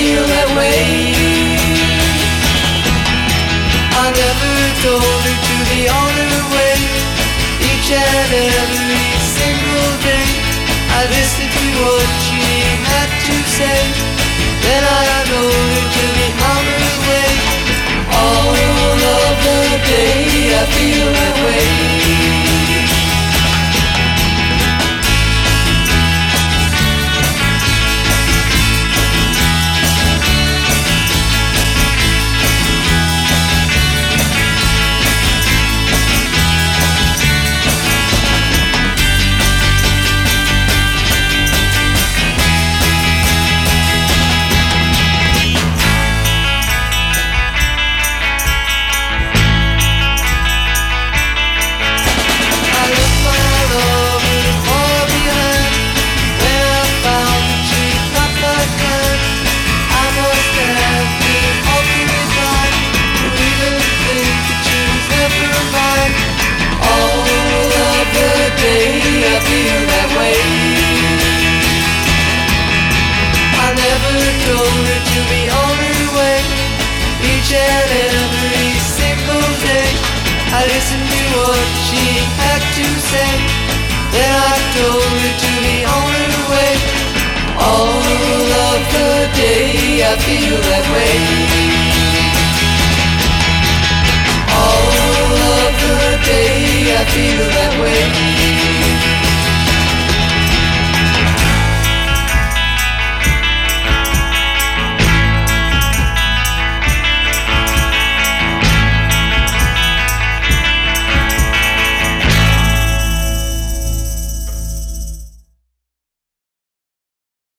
feel that way. I never told her to be on her way. Each and every single day I listened to what she had to say. Then I told her to be on her way. All of the day I feel that way. I feel that way. I never told her to be on her way. Each and every single day I listened to what she had to say. Then I told her to be on her way. All of the day I feel that way. All of the day I feel that way.